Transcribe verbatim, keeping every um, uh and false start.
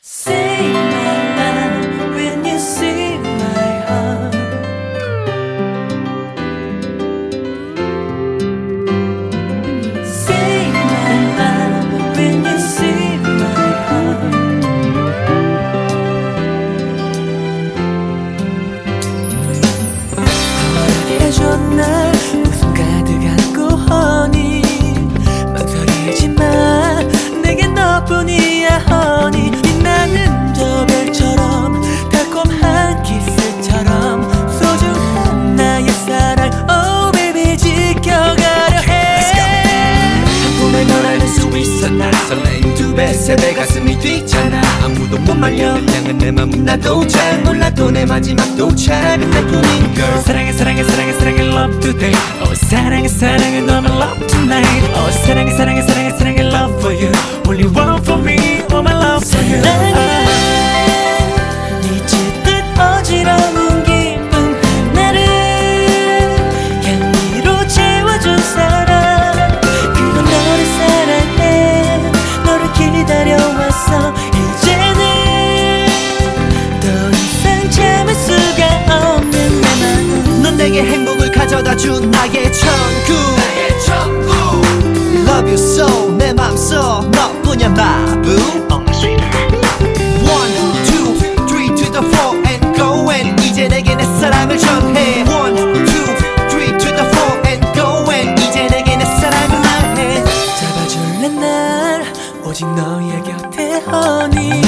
Say my love when you see my heart. Say my love when you see my heart. 해줘 날 웃음 가득 안고 허니 망설이지 마 내겐 너뿐이야 허니 빛나는 저 별처럼 달콤한 키스처럼 소중한 나의 사랑 Oh baby 지켜가려 해 한 푼에 널 알릴 수 있어 날 설레임 두배 세배 가슴이 뛰잖아 아무도 못 말려 널 향한 내 맘은 나도 잘 몰라도 내 마지막 도착은 내뿐인 girl 사랑해 사랑해 사랑해 사랑해 love today Oh 사랑해 사랑해 너만 love tonight Oh 사랑해 사랑해 사랑해 사랑해 love for you Only one for me all my love for you 사랑해 미칠 듯 어지러운 기분 나를 향기로 채워준 사람 그건 너를 사랑해 너를 기다려왔어 이제는 더 이상 참을 수가 없는 내 마음 넌 내게 행복을 가져다준 나의 천국 나의 천국 Love you so 내 맘속 너뿐이야 바보 One, two, three to the four and go and 이제 내게 내 사랑을 전해 One, two, three to the four and go and 이제 내게 내 사랑을 말해 잡아줄래 날 오직 너의 곁에 허니